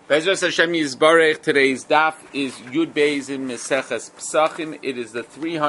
Bezras Hashem Yisbarech. Today's daf is Yud Beis in Meseches Psachim. It is the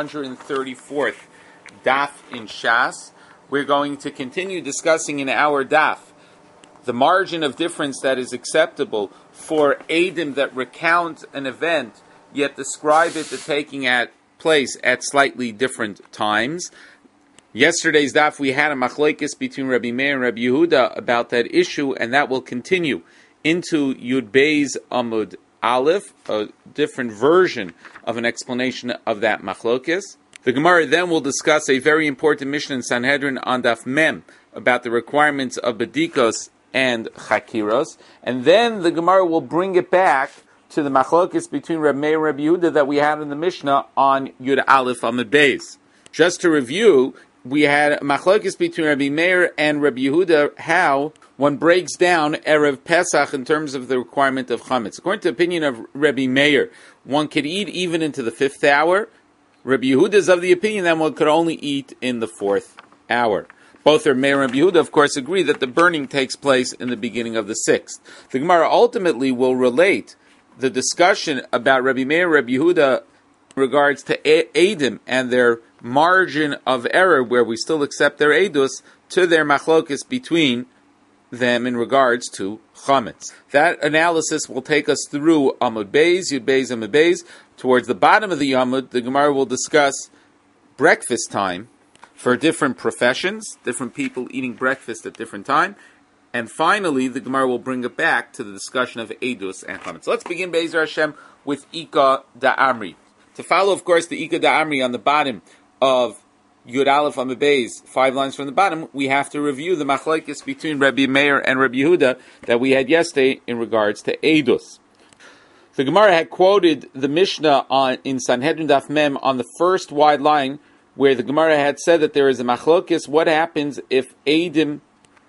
334th daf in Shas. We're going to continue discussing in our daf the margin of difference that is acceptable for Eidim that recount an event, yet describe it as taking place at slightly different times. Yesterday's daf we had a machlokes between Rabbi Meir and Rabbi Yehuda about that issue, and that will continue into Yud Beis Amud Aleph, a different version of an explanation of that machlokes. The Gemara then will discuss a very important Mishnah in Sanhedrin on Daf Mem about the requirements of Bedikos and Chakiros, and then the Gemara will bring it back to the machlokes between Rabbi Meir and Rabbi Yehuda that we had in the Mishnah on Yud Aleph Amud Beis. Just to review, we had machlokes between Rabbi Meir and Rabbi Yehuda how one breaks down Erev Pesach in terms of the requirement of chametz. According to the opinion of Rabbi Meir, one could eat even into the 5th hour. Rabbi Yehuda is of the opinion that one could only eat in the 4th hour. Both Rabbi Meir and Rabbi Yehuda, of course, agree that the burning takes place in the beginning of the 6th. The Gemara ultimately will relate the discussion about Rabbi Meir and Rabbi Yehuda in regards to Eidim and their margin of error, where we still accept their Eidus, to their machlokes between them in regards to chametz. That analysis will take us through Amud Beis, Yud Beis, Amud Beis. Towards the bottom of the Amud, the Gemara will discuss breakfast time for different professions, different people eating breakfast at different time. And finally, the Gemara will bring it back to the discussion of Eidus and chametz. So let's begin, Be'ezer Hashem, with Ika Da'amri. To follow, of course, the Ika Da'amri on the bottom of Yud Aleph Amud Beis, 5 lines from the bottom, we have to review the machlokes between Rabbi Meir and Rabbi Yehuda that we had yesterday in regards to Eidus. The Gemara had quoted the Mishnah in Sanhedrin Daf Mem on the first wide line, where the Gemara had said that there is a machlokes. What happens if Eidim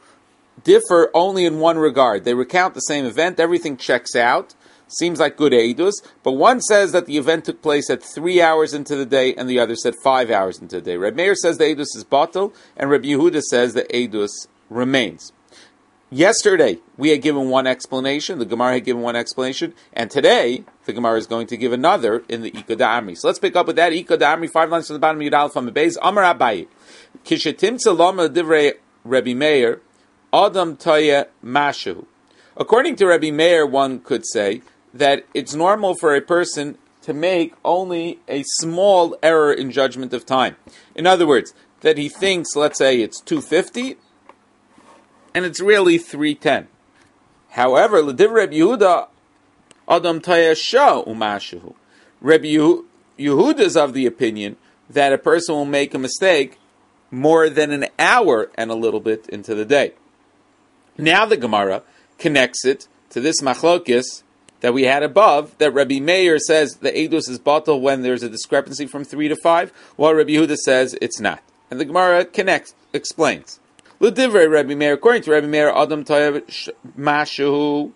differ only in one regard? They recount the same event, everything checks out, seems like good Eidus, but one says that the event took place at 3 hours into the day, and the other said 5 hours into the day. Rabbi Meir says the Eidus is batel, and Rabbi Yehuda says the Eidus remains. Yesterday, we had given one explanation, the Gemara had given one explanation, and today, the Gemara is going to give another in the Ika Da'amri. So let's pick up with that Ika Da'amri, 5 lines from the bottom of Yud Aleph Amud Beis. Amar Abaye, Kishetimtza lama divrei Rabbi Meir, Adam Toya Mashu. According to Rabbi Meir, one could say that it's normal for a person to make only a small error in judgment of time. In other words, that he thinks, let's say, it's 2:50, and it's really 3:10. However, l'div Rabbi Yehuda, Adam Tayasha umashu. Rabbi Yehuda is of the opinion that a person will make a mistake more than an hour and a little bit into the day. Now the Gemara connects it to this machlokes that we had above, that Rabbi Meir says the Eidus is batel when there's a discrepancy from 3 to 5, while Rabbi Yehuda says it's not. And the Gemara explains. L'divrei Rabbi Meir, according to Rabbi Meir, Adam Toya Mashu,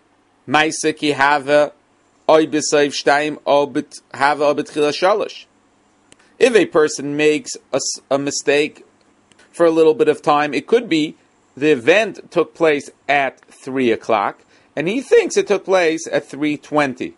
Maisa ki hava, oy b'sayv shtayim, o hava o b'tchila shalosh. If a person makes a mistake for a little bit of time, it could be the event took place at 3 o'clock, and he thinks it took place at 3:20.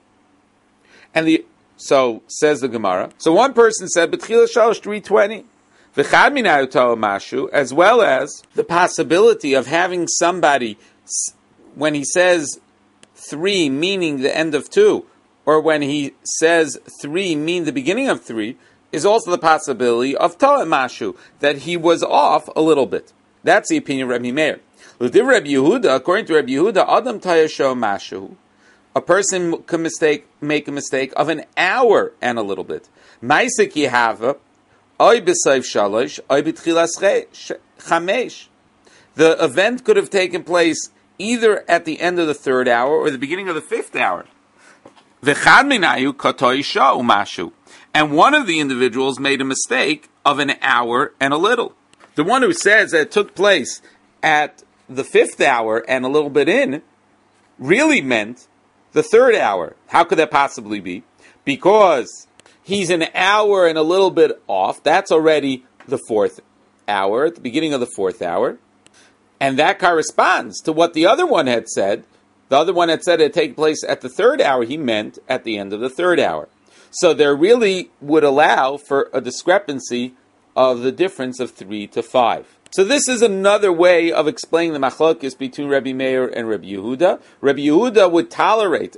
So says the Gemara. So one person said, "B'tchila shalosh 3:20." V'chad minayu ta'o mashu, as well as the possibility of having somebody, when he says 3, meaning the end of 2, or when he says 3, mean the beginning of 3, is also the possibility of ta'o mashu, that he was off a little bit. That's the opinion of Rabbi Meir. L'div Rabbi Yehuda, according to Rabbi Yehuda, Adam Tayasho Mashu, a person can make a mistake of an hour and a little bit. Maisik Yehava, Oy b'sayv shalosh, Oy b'tchilas chamesh. The event could have taken place either at the end of the 3rd hour or the beginning of the 5th hour. V'chad minayu katoi sha umashu. And one of the individuals made a mistake of an hour and a little. The one who says that it took place at the 5th hour and a little bit in really meant the 3rd hour. How could that possibly be? Because he's an hour and a little bit off. That's already the 4th hour, at the beginning of the 4th hour. And that corresponds to what the other one had said, The other one that said it take place at the third hour, he meant at the end of the third hour. So there really would allow for a discrepancy of the difference of 3 to 5. So this is another way of explaining the machlokes between Rabbi Meir and Rabbi Yehuda. Rabbi Yehuda would tolerate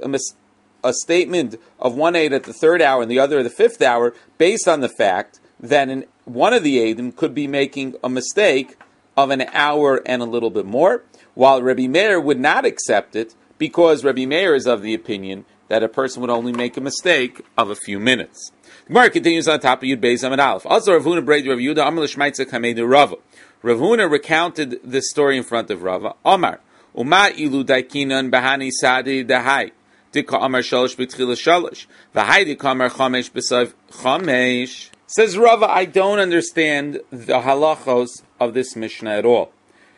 a statement of one aid at the third hour and the other at the fifth hour based on the fact that one of the aidim could be making a mistake of an hour and a little bit more, while Rabbi Meir would not accept it because Rabbi Meir is of the opinion that a person would only make a mistake of a few minutes. The Gemara continues on top of Yud Beis Amud Aleph. Also, Rav Huna Brei Rav Yehuda Amar L'Shmaitza Kamei de Rava. Rav Huna recounted this story in front of Rava. Omar Uma Ilu Daikinan Bahani Sadi Dahai Dika Amar Shalosh B'Tchila Shalosh V'Hai Dika Amar Chamesh B'Sav Chamesh. Says Rava, I don't understand the halachos of this Mishnah at all.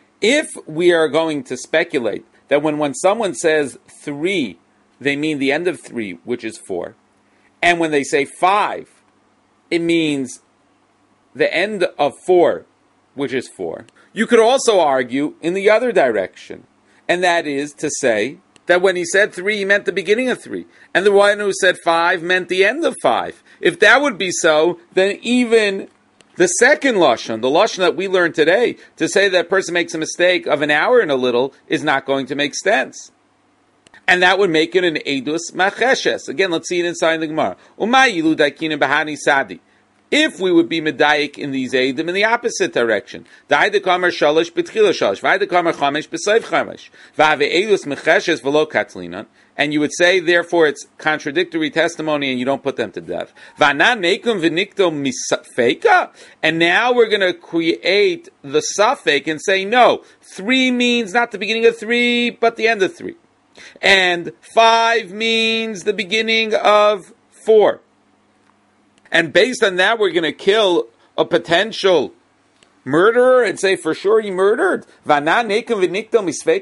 If we are going to speculate that when someone says 3, they mean the end of 3, which is 4, and when they say 5, it means the end of 4, which is 4. You could also argue in the other direction, and that is to say that when he said 3, he meant the beginning of 3, and the one who said 5 meant the end of 5. If that would be so, then even the second lashon, the lashon that we learned today, to say that a person makes a mistake of an hour and a little, is not going to make sense. And that would make it an edus macheshes. Again, let's see it inside the Gemara. Umayilu daikin bahani sadi. If we would be medayik in these edim in the opposite direction, da'idekamer shalosh b'tchila shalosh, v'idekamer chamesh b'sayv chamesh, v'ave edus macheshes v'lo katlinan, and you would say, therefore, it's contradictory testimony, and you don't put them to death. V'anan nekum v'nikto misafeka, and now we're going to create the safek and say, no, 3 means not the beginning of 3, but the end of 3. And 5 means the beginning of 4. And based on that, we're going to kill a potential murderer and say for sure he murdered. The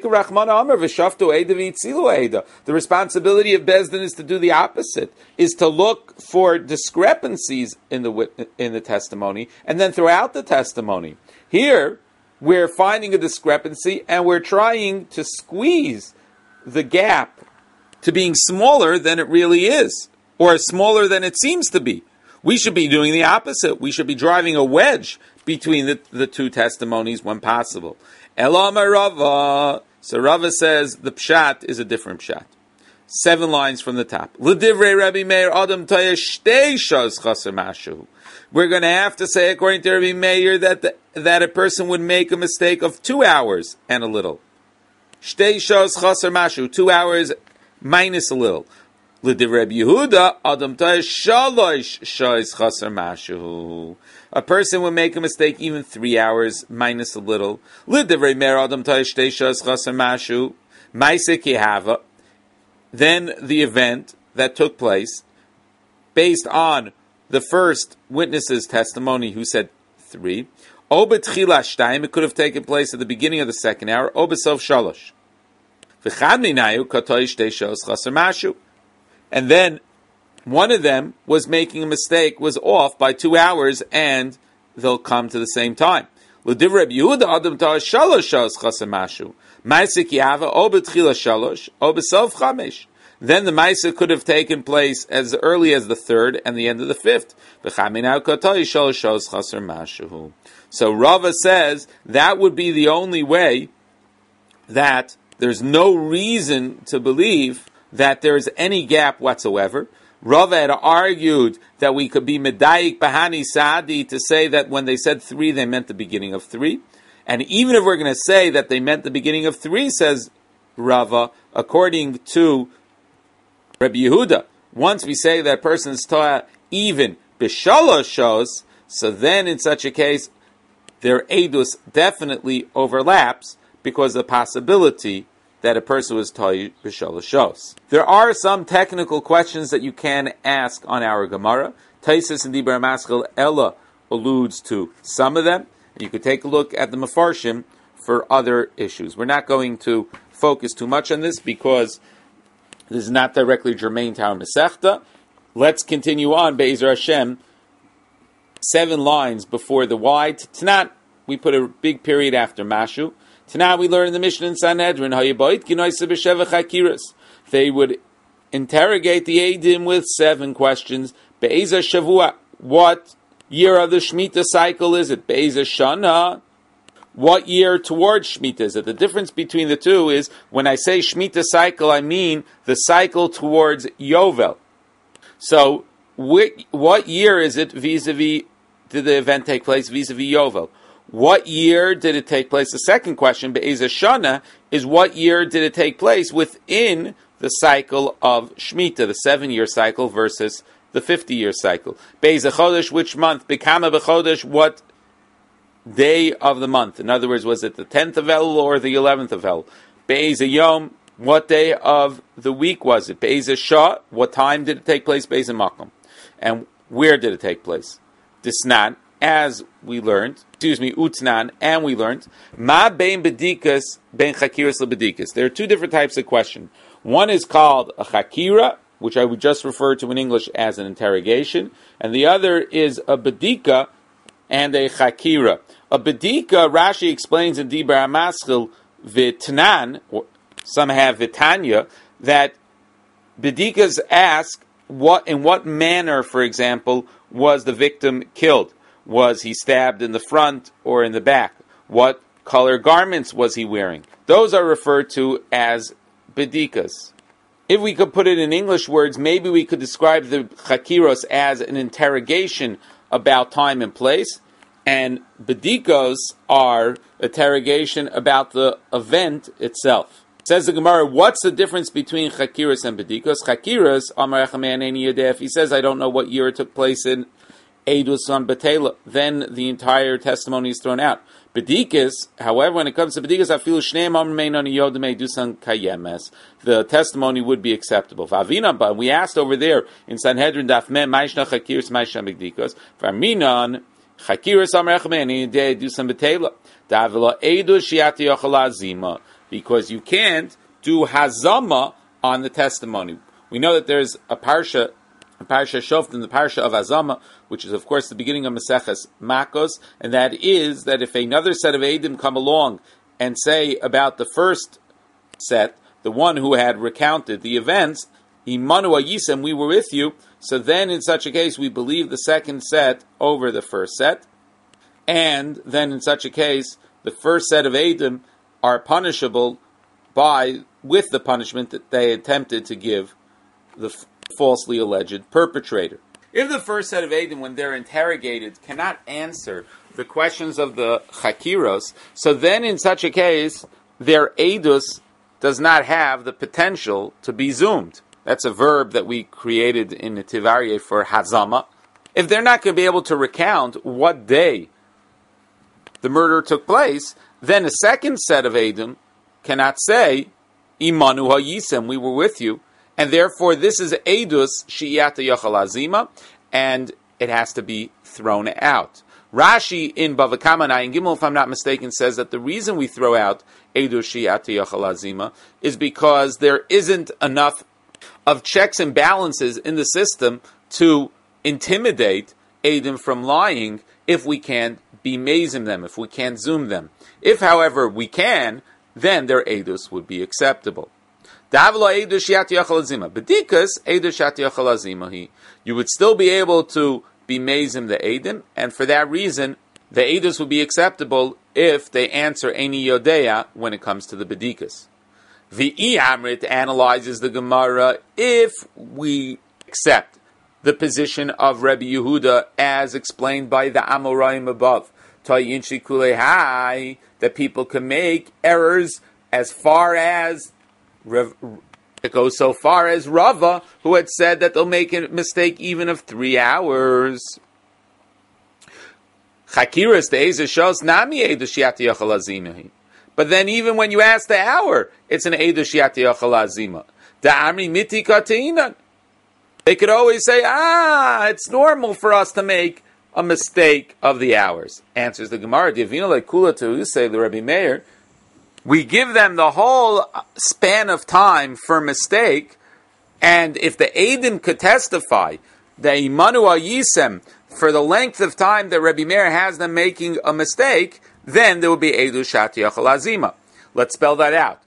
responsibility of Bezdin is to do the opposite, is to look for discrepancies in the testimony, and then throughout the testimony. Here, we're finding a discrepancy, and we're trying to squeeze the gap to being smaller than it really is, or smaller than it seems to be. We should be doing the opposite. We should be driving a wedge between the two testimonies when possible. Elama Rava. So Rava says the pshat is a different pshat. 7 lines from the top. L'divrei Rabbi Meir Adam Taya Shtei Shos Chaser Mashu. We're going to have to say, according to Rabbi Meir, that a person would make a mistake of 2 hours and a little. Shtei Shos Chaser Mashu. 2 hours minus a little. L'divrei Yehuda Adam Taya Shalosh Shos Chaser Mashu. A person would make a mistake even 3 hours minus a little. L'divrei Meir Adam Taya Shtei Shos Chaser Mashu. Ma'aseh Kihava. Then the event that took place, based on the first witness's testimony who said 3, O b'tchila shtayim, it could have taken place at the beginning of the second hour, O b'sof shalosh. V'chad minayu katoi shtei shos chaser mashu. And then one of them was making a mistake, was off by 2 hours, and they'll come to the same time. L'divrei Rabbi Yehuda adam ta'ah shalosh shos chaser mashu. Ma'aseh kihava O b'tchila shalosh, O b'sof chamesh. Then the Maisa could have taken place as early as the 3rd and the end of the 5th. So Rava says that would be the only way, that there's no reason to believe that there's any gap whatsoever. Rava had argued that we could be medayik bahani sadi to say that when they said 3, they meant the beginning of 3. And even if we're going to say that they meant the beginning of 3, says Rava, according to Rabbi Yehuda, once we say that person's Torah even b'shalosh shos, so then in such a case, their edus definitely overlaps because of the possibility that a person was Torah b'shalosh shos. There are some technical questions that you can ask on our Gemara. Taisus and Dibur Maskil Ella alludes to some of them. You could take a look at the Mefarshim for other issues. We're not going to focus too much on this because this is not directly germane to our Masechta. Let's continue on, Be'ezer Hashem. 7 lines before the Y. Tanat, we put a big period after Mashu. Tonight we learn in the Mishnah in Sanhedrin, they would interrogate the Eidim with 7 questions. Be'ezah Shavua, what year of the Shemitah cycle is it? Be'ezah Shana, what year towards Shemitah is it? The difference between the two is, when I say Shemitah cycle, I mean the cycle towards Yovel. So, what year is it vis-a-vis, did the event take place vis-a-vis Yovel? What year did it take place? The second question, Be'ezah Shana, is what year did it take place within the cycle of Shemitah, the 7-year cycle versus the 50-year cycle. Be'ezah Chodesh, which month? Bekama b'Chodesh, what day of the month? In other words, was it the 10th of Elul or the 11th of Elul? Be'ezah Yom, what day of the week was it? Be'ezah Shah, what time did it take place? Be'ezah Makom. And where did it take place? Disnan, as we learned, Utnan, and we learned, Ma bein bedikas, bein chakiras lebedikas. There are 2 different types of question. One is called a chakira, which I would just refer to in English as an interrogation, and the other is a bedika and a chakira. A bedika, Rashi explains in Dibra HaMaschil, Vitnan, or some have Vitanya, that bedikas ask, in what manner, for example, was the victim killed? Was he stabbed in the front or in the back? What color garments was he wearing? Those are referred to as bedikas. If we could put it in English words, maybe we could describe the chakiros as an interrogation about time and place, and bedikos are interrogation about the event itself. Says the Gemara, what's the difference between chakiros and bedikos? Chakiros, Amar Echaman Eini Yodeh, if he says, I don't know what year it took place in Eidus on Betela, then the entire testimony is thrown out. Bedikas, however, when it comes to Bedikas, I feel the testimony would be acceptable. But we asked over there in Sanhedrin Daf Mem, Maishna Chakiris, Maishna Bedikas, Varminan, Chakiris Amrechmeni, Dusam Betela, Davila Eidus Shiati Yochalazima, because you can't do Hazama on the testimony. We know that there's a Parsha Shoft in the Parsha of Azama, which is of course the beginning of Maseches Makos, and that is that if another set of Eidim come along and say about the first set, the one who had recounted the events, Imanu Ayisem, we were with you, so then in such a case we believe the second set over the first set, and then in such a case the first set of Eidim are punishable with the punishment that they attempted to give the falsely alleged perpetrator. If the first set of Eidim, when they're interrogated, cannot answer the questions of the Chakiros, so then in such a case, their Eidus does not have the potential to be zoomed. That's a verb that we created in the Tivarye for Hazama. If they're not going to be able to recount what day the murder took place, then a second set of Eidim cannot say, Imanu Hayisem, we were with you, and therefore this is Eidus Shiyata Yochalazima, and it has to be thrown out. Rashi in Bava Kama and Gimel, if I'm not mistaken, says that the reason we throw out Eidus Shiyata Yochalazima is because there isn't enough of checks and balances in the system to intimidate Eidim from lying if we can't bemazim them, if we can't zoom them. If, however, we can, then their Eidus would be acceptable. You would still be able to bemazim the Eidim, and for that reason, the Eidus would be acceptable if they answer Eini Yodea when it comes to the Bedikas. The Amrit analyzes the Gemara if we accept the position of Rabbi Yehuda as explained by the Amoraim above, that people can make errors as far as it goes so far as Rava, who had said that they'll make a mistake even of 3 hours. Chakiras de'ezah shows nami eidush yati yachal. But then even when you ask the hour, it's an eidush yati yachal. Da'amri miti kateinan. They could always say, it's normal for us to make a mistake of the hours. Answers the Gemara, Divina lekula te'usei l'Rebbi Meir. We give them the whole span of time for mistake, and if the Eidim could testify, the Imanu Ayisem, for the length of time that Rabbi Meir has them making a mistake, then there would be Edus Shatiach Lazima. Let's spell that out.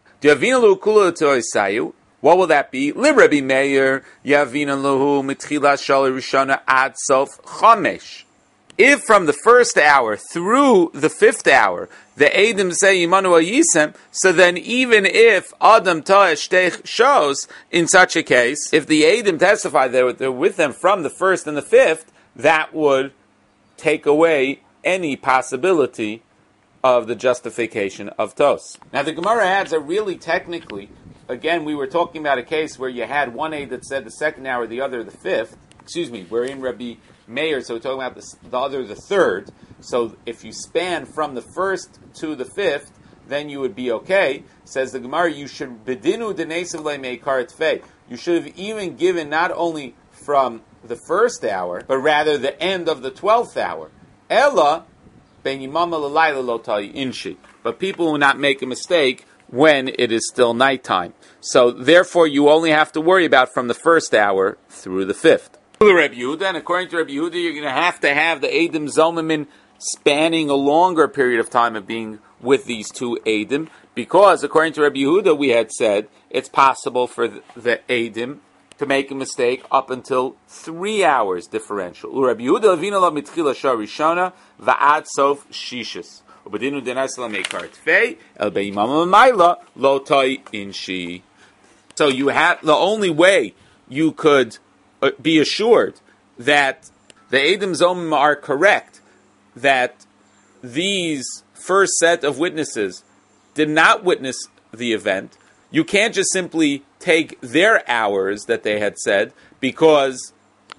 What will that be? Rabbi Meir, Yavina Lahu Mitchila Shali Rishona Ad Sof Chamesh. If from the first hour through the fifth hour, the Eidim say Yimanu Yisem, so then even if Adam Ta'eshtech shows, in such a case, if the Eidim testify that they're with them from the first and the fifth, that would take away any possibility of the justification of Tos. Now the Gemara adds that really technically, again, we were talking about a case where you had one aid that said the second hour, the other the fifth. We're in Rabbi Meir, so we're talking about the other the third. So if you span from the first to the fifth, then you would be okay. Says the Gemara, you should bedinu denesav le'meikar tfei. You should have even given not only from the first hour, but rather the end of the 12th hour. Ella ben yimama l'layla lo ta'i inshi. But people will not make a mistake when it is still nighttime. So therefore, you only have to worry about from the first hour through the fifth. Rabbi Yehuda, and according to Rabbi Yehuda, you're going to have the Eidim Zomamin spanning a longer period of time of being with these two Eidim, because according to Rabbi Yehuda, we had said it's possible for the Eidim to make a mistake up until 3 hours differential. Rabbi Yehuda Levina la mitchila sharishona va'ad sof shishis. Ubedinu denasla meikar tfei el beimam mayla lo tai inshi. So you have the only way you could be assured that the Eidim Zomim are correct, that these first set of witnesses did not witness the event. You can't just simply take their hours that they had said, because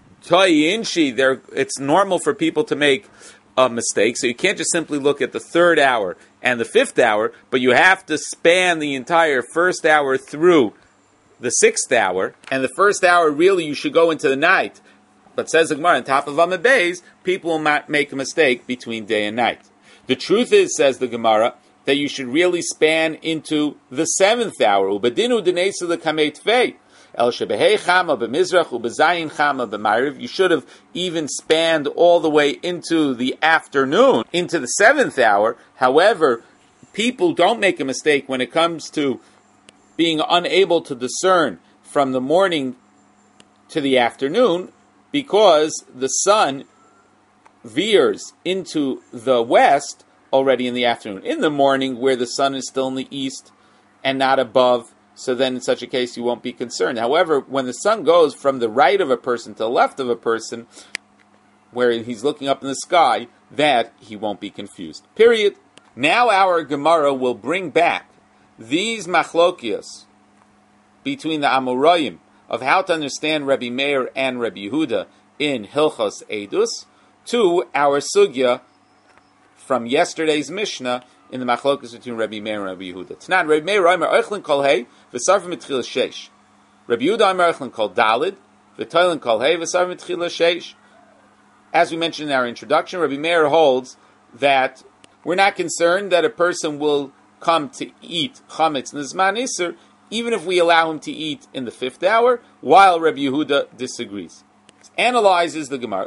it's normal for people to make a mistake, so you can't just simply look at the third hour and the fifth hour, but you have to span the entire first hour through the sixth hour, and the first hour really you should go into the night. But says the Gemara, on top of Amud Beis, people will not make a mistake between day and night. The truth is, says the Gemara, that you should really span into the seventh hour. Ubedinu denesa lekamei tvei. El shebehei chama b'mizrach ubezayin chama b'mariv. You should have even spanned all the way into the afternoon, into the seventh hour. However, people don't make a mistake when it comes to being unable to discern from the morning to the afternoon, because the sun veers into the west already in the afternoon. In the morning, where the sun is still in the east and not above, so then in such a case you won't be concerned. However, when the sun goes from the right of a person to the left of a person, where he's looking up in the sky, that he won't be confused. Period. Now our Gemara will bring back these machlokias between the Amoraim of how to understand Rabbi Meir and Rabbi Yehuda in Hilchos Eidus to our sugya from yesterday's Mishnah in the machlokas between Rabbi Meir and Rabbi Yehuda. Tanan Rabbi Meir Omer Oichlin Kol Hey v'Sarvim Mitchila Sheish. Rabbi Yehuda Omer Oichlin Kol Dalid v'Toilin Kol Hey v'Sarvim Mitchila Sheish. As we mentioned in our introduction, Rabbi Meir holds that we're not concerned that a person will come to eat chametz nizman iser, even if we allow him to eat in the fifth hour, while Rabbi Yehuda disagrees. Analyzes the Gemara.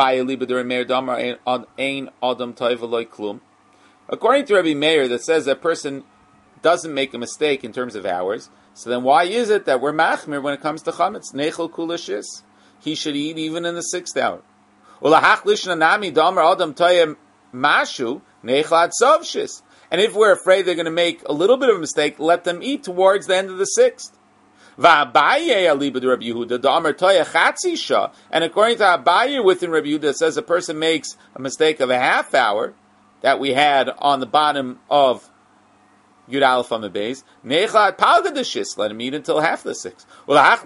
According to Rabbi Meir, that says that person doesn't make a mistake in terms of hours, so then why is it that we're machmir when it comes to chametz? Nechel kulashis. He should eat even in the sixth hour. And if we're afraid they're going to make a little bit of a mistake, let them eat towards the end of the sixth. And according to Abaye within Rabbi Yehuda, it says a person makes a mistake of a half hour that we had on the bottom of Yud Aleph on the base. Let him eat until half the sixth. Let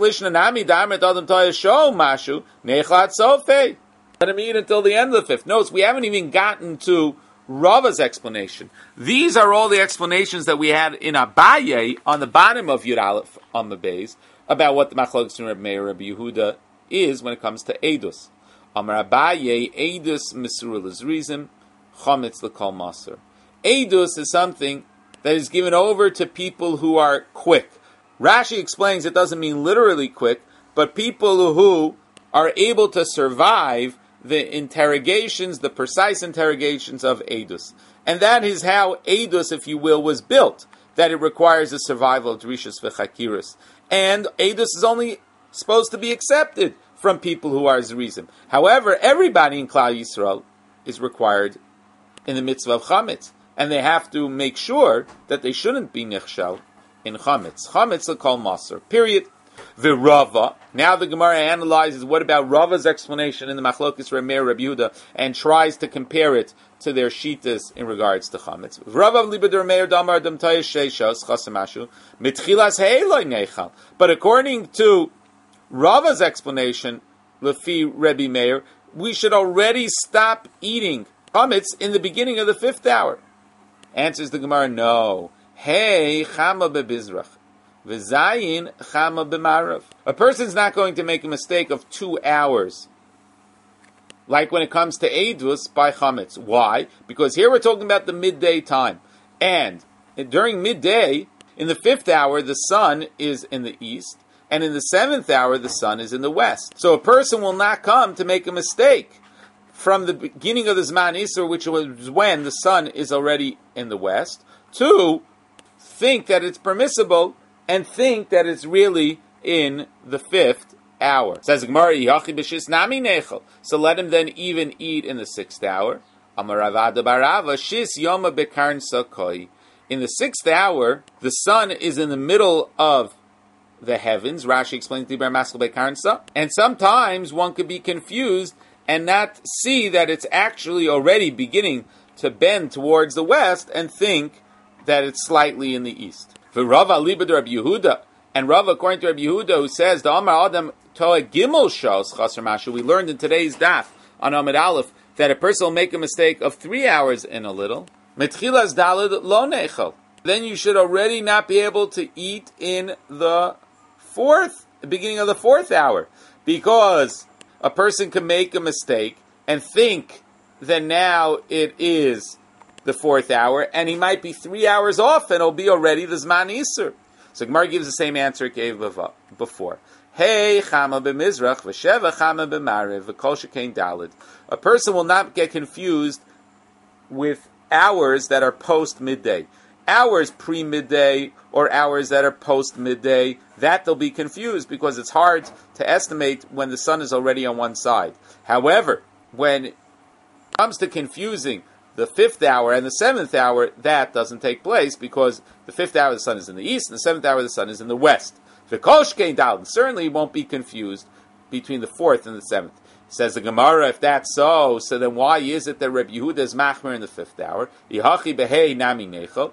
him eat until the end of the fifth. Notice we haven't even gotten to Rava's explanation. These are all the explanations that we had in Abaye on the bottom of Yud Aleph on the base about what the machlokes in Rabbi Meir Rabbi Yehuda is when it comes to Eidus. Amar Abaye, Eidus Misurah Lizrizim, Chametz L'Kol Maser. Eidus is something that is given over to people who are quick. Rashi explains it doesn't mean literally quick, but people who are able to survive the interrogations, the precise interrogations of Eidus. And that is how Eidus, if you will, was built, that it requires the survival of Drishas v'chakiris. And Eidus is only supposed to be accepted from people who are Zrizim. However, everybody in Klal Yisrael is required in the mitzvah of Chametz. And they have to make sure that they shouldn't be Nechshel in Chametz. Chametz will call Maser. Period. The Rava. Now the Gemara analyzes what about Rava's explanation in the Machlokes Remeir Rabbi Yehuda and tries to compare it to their shitas in regards to Chametz. Rava libed Remeir damar dam tayish sheishos chasamashu mitchilas heiloi nechal. But according to Rava's explanation, Lefi Rebbe Meir, we should already stop eating Chametz in the beginning of the 5th hour. Answers the Gemara, no. Hey, chama bebizrach. V'zayin chama b'marav. A person's not going to make a mistake of 2 hours, like when it comes to Eidus by Chametz. Why? Because here we're talking about the midday time. And during midday, in the 5th hour, the sun is in the east, and in the 7th hour, the sun is in the west. So a person will not come to make a mistake from the beginning of the Zman Isur, which was when the sun is already in the west, to think that it's permissible and think that it's really in the 5th hour. Says Gemara, Yachi b'shis nami nechel. So let him then even eat in the 6th hour. Amar Ravada barava shis yoma bekarn sakoi. In the 6th hour, the sun is in the middle of the heavens. Rashi explains Tibar Maskal bekarnsa. And sometimes one could be confused and not see that it's actually already beginning to bend towards the west and think that it's slightly in the east. For Rava libed Rabbi Yehuda, and Rava according to Rabbi Yehuda, who says the Amar Adam Toa Gimel Shos Chaser Mashu, we learned in today's daf on Amid Aleph that a person will make a mistake of 3 hours in a little. Metchilas Daled Lo Nechel. Then you should already not be able to eat in the beginning of the 4th hour, because a person can make a mistake and think that now it is the 4th hour, and he might be 3 hours off, and it'll be already the Zman Isur. So Gemara gives the same answer it gave before. Hey, chama b'mizrach, v'sheva chama b'marev, v'kol shekein daled. A person will not get confused with hours that are post-midday. Hours pre-midday or hours that are post-midday, that they'll be confused because it's hard to estimate when the sun is already on one side. However, when it comes to confusing the 5th hour and the 7th hour, that doesn't take place because the 5th hour the sun is in the east and the 7th hour the sun is in the west. Certainly you won't be confused between the 4th and the 7th. Says the Gemara, if that's so then why is it that Rabbi Yehuda is machmer in the 5th hour? Yihachi behei nami nechel.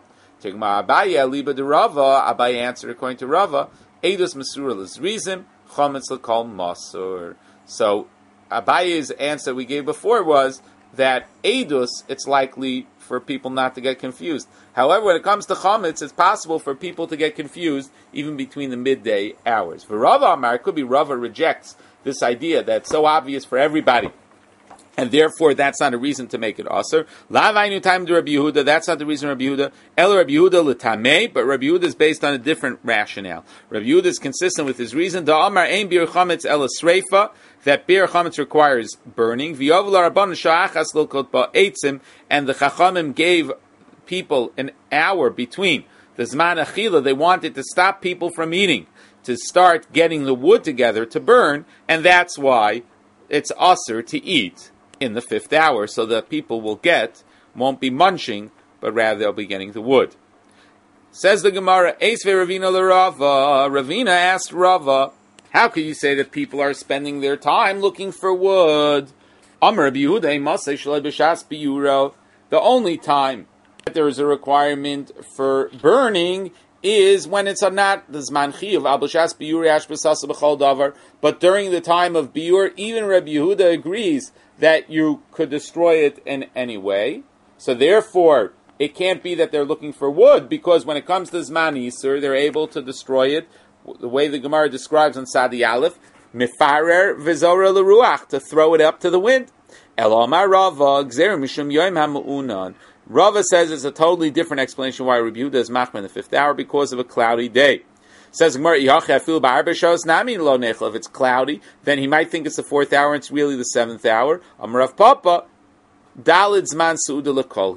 Abaye answered according to Rava, Eidus Masura Lizrizim, Chometz L'Kol Masur. So Abaye's answer we gave before was that Eidus, it's likely for people not to get confused. However, when it comes to Chometz, it's possible for people to get confused even between the midday hours. For Rava Amar, it could be Rava rejects this idea that's so obvious for everybody, and therefore that's not a reason to make it aser. Lavainu time to Rabbi Yehuda, that's not the reason Rabbi Yehuda. El Rabbi Yehuda l'tamei, but Rabbi Yehuda is based on a different rationale. Rabbi Yehuda is consistent with his reason. Da Amar ein bir chametz el sreifa, that bir chametz requires burning. V'yov l'rabban sha'achas l'kot ba'etzim, and the chachamim gave people an hour between the zman achila. They wanted to stop people from eating, to start getting the wood together to burn, and that's why it's aser to eat in the 5th hour, so that people won't be munching, but rather they'll be getting the wood. Says the Gemara, Eis ve'Ravina l'Rava. Ravina asked Rava, how could you say that people are spending their time looking for wood? Amar Rabbi Yehuda, Masei shalei b'shas biuro. The only time that there is a requirement for burning is when it's not the Zman Chiyuv, Al b'shas biur yash b'sasa b'chol davar, but during the time of biur, even Rabbi Yehuda agrees that you could destroy it in any way. So therefore, it can't be that they're looking for wood, because when it comes to Zman Isur, they're able to destroy it, the way the Gemara describes on Sadi Aleph, Mifarer v'zora l'ruach, to throw it up to the wind. Elomar Rava, gzer mishum yoim ha'mu'unan. Rava says it's a totally different explanation why Rabbi Yehuda is machmer in the 5th hour, because of a cloudy day. Says Gemara, if it's cloudy, then he might think it's the 4th hour, and it's really the 7th hour. Amarav Papa, Dalid Zman Su'uda L'Kolhi.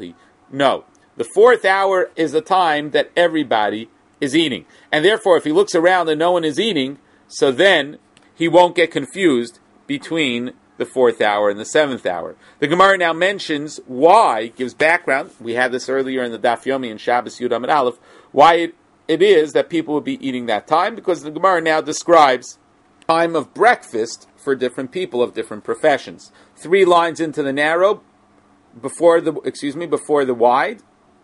No. The 4th hour is the time that everybody is eating. And therefore, if he looks around and no one is eating, so then he won't get confused between the 4th hour and the 7th hour. The Gemara now mentions why, gives background. We had this earlier in the Daf Yomi and Shabbos Yud Amud Aleph, why it is that people would be eating that time, because the Gemara now describes time of breakfast for different people of different professions. 3 lines into the narrow, before the wide.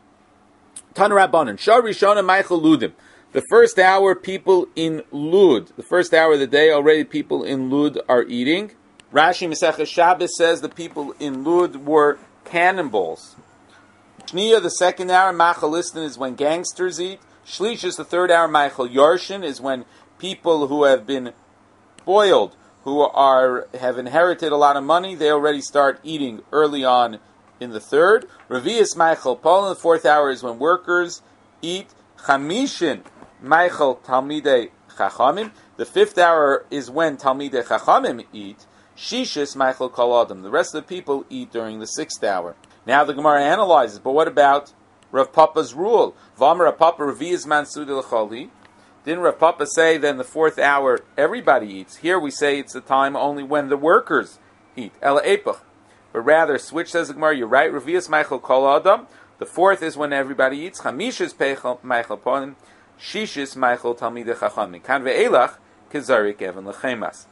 Tan Rabbanan, Shar Rishona Meichel Ludim. The first hour, people in Lud. The first hour of the day, already people in Lud are eating. Rashi Masechah Shabbos says the people in Lud were cannonballs. Shniya, the second hour, Machalistin, is when gangsters eat. Shlish is the third hour, Meichel Yarshin, is when people who have been spoiled, who have inherited a lot of money, they already start eating early on in the third. Revius Meichel Pol, in the 4th hour, is when workers eat. Chamishin Meichel Talmidei Chachamim. The 5th hour is when Talmidei Chachamim eat. Shishis Meichel Kol Adam. The rest of the people eat during the 6th hour. Now the Gemara analyzes, but what about Rav Papa's rule? V'amar Rav Papa Revius Man Sudi L'Choli. Didn't Rav Papa say then the 4th hour everybody eats? Here we say it's the time only when the workers eat. Ela Epach. But rather, switch, says the Gemara, you're right. Revius Meichel Kol Adam. The 4th is when everybody eats. Chamishis Meichel Ponim. Shishis Meichel Talmidei Chachamim. Kan ve'elach kezarik even lechemas.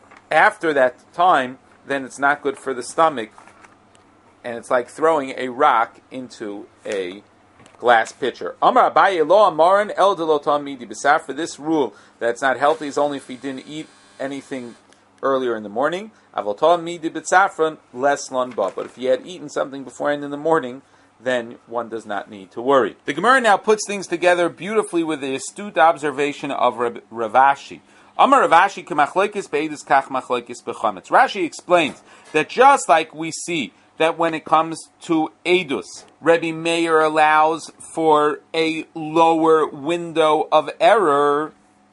After that time, then it's not good for the stomach, and it's like throwing a rock into a glass pitcher. Amar Abaye lo amaran el de lo tamidi b'sar. For this rule that it's not healthy is only if he didn't eat anything earlier in the morning. Avol tamidi b'safran less lon ba. But if he had eaten something beforehand in the morning, then one does not need to worry. The Gemara now puts things together beautifully with the astute observation of Rav Ashi. Amar Rav Ashi k'machloikis be'edus kach machloikis b'chametz. Rashi explains that just like we see that when it comes to edus, Rebbe Meir allows for a lower window of error,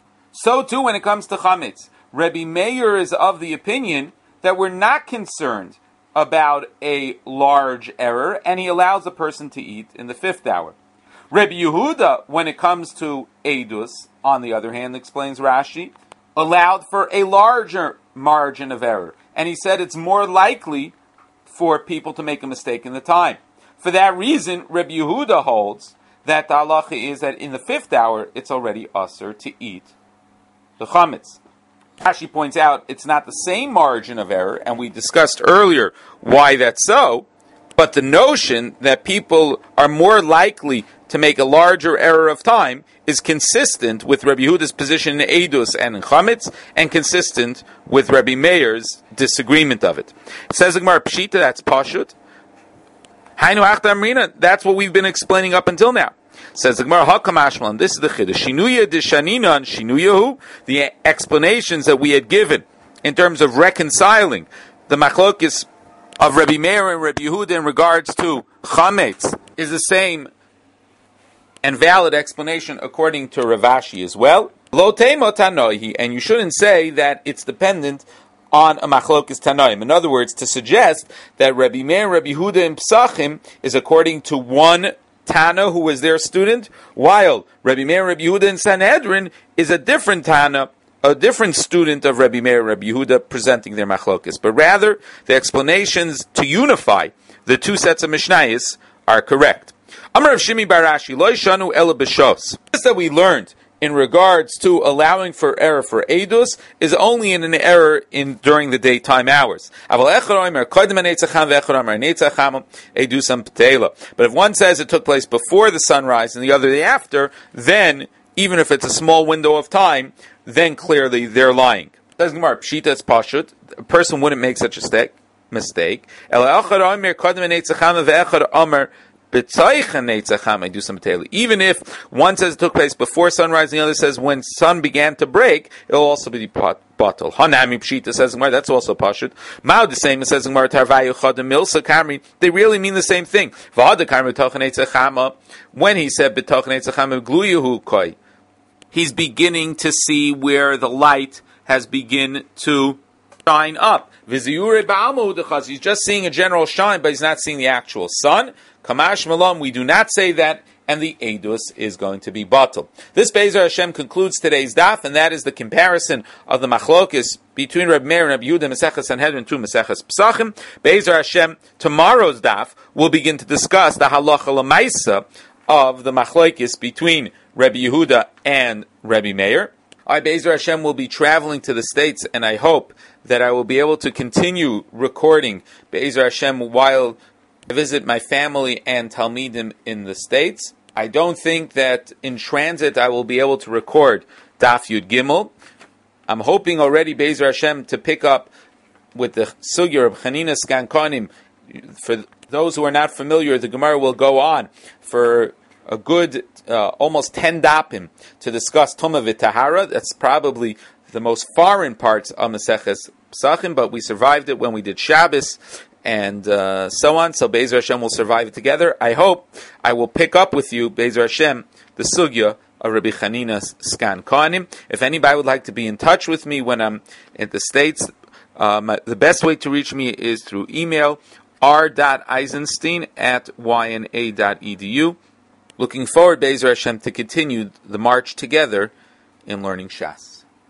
so too when it comes to chametz, Rebbe Meir is of the opinion that we're not concerned about a large error, and he allows a person to eat in the 5th hour. Rebbe Yehuda, when it comes to edus, on the other hand, explains Rashi, allowed for a larger margin of error. And he said it's more likely for people to make a mistake in the time. For that reason, Rebbe Yehuda holds that the halacha is that in the 5th hour, it's already usher to eat the chametz. Rashi points out it's not the same margin of error, and we discussed earlier why that's so, but the notion that people are more likely to make a larger error of time is consistent with Rebbe Yehuda's position in Eidus and in Chametz, and consistent with Rebbe Meir's disagreement of it. It says the Gemara, Pshita, that's Pashut. Hainu Achta Amrina, that's what we've been explaining up until now. Says the Gemara, Hakam Ashmalan, this is the Chiddush. Shinuya de Shanina and Shinuyahu, the explanations that we had given in terms of reconciling the machlokes of Rebbe Meir and Rebbe Yehuda in regards to Chametz is the same and valid explanation according to Rav Ashi as well. Lo teimo tanoihi, and you shouldn't say that it's dependent on a machlokes tanoim. In other words, to suggest that Rebbe Meir and Rebbe Yehuda in Pesachim is according to one Tana who was their student, while Rebbe Meir and Rebbe Yehuda in Sanhedrin is a different Tana, a different student of Rebbe Meir and Rebbe Yehuda presenting their machlokes. But rather, the explanations to unify the two sets of Mishnayos are correct. Amar Rav Shimi bar Ashi, lo yishanu ela b'shos. This that we learned in regards to allowing for error for Eidus is only in an error during the daytime hours. But if one says it took place before the sunrise and the other day after, then, even if it's a small window of time, then clearly they're lying. Says Gemara, Pshita is Pashut, a person wouldn't make such a mistake. Even if one says it took place before sunrise and the other says when sun began to break, it'll also be bottle. Hanami Pshita says Gemara, that's also Pashut. Mao the same says Gemara, Tarvayu Chadam Milsa Kamri, they really mean the same thing. When he said Gluyuhu Koi, he's beginning to see where the light has begun to shine up. V'ziyure ba'alma udechaz. He's just seeing a general shine, but he's not seeing the actual sun. Kamash malam, we do not say that, and the edus is going to be batel. This Be'ezer Hashem concludes today's daf, and that is the comparison of the machlokes between Reb Meir and Reb Yehuda Maseches Sanhedrin to Maseches Pesachim. Be'ezer Hashem, tomorrow's daf will begin to discuss the halacha l'maisa of the machlokes between Reb Yehuda and Reb Meir. I, Be'ezer Hashem, will be traveling to the States, and I hope that I will be able to continue recording Be'ezer Hashem while I visit my family and Talmidim in the States. I don't think that in transit I will be able to record Daf Yud Gimel. I'm hoping already, Be'ezer Hashem, to pick up with the Sugya of Chanina Skan Konim. For those who are not familiar, the Gemara will go on for a good almost 10 dapim to discuss Tumah V'Tahara. That's probably the most foreign parts of Maseches Pesachim, but we survived it when we did Shabbos and so on. So Be'ezer Hashem will survive it together. I hope I will pick up with you, Be'ezer Hashem, the Sugya of Rabbi Chanina's Skan Kohanim. If anybody would like to be in touch with me when I'm in the States, the best way to reach me is through email, r.eisenstein@yna.edu. Looking forward, Be'ezer Hashem, to continue the march together in learning Shas.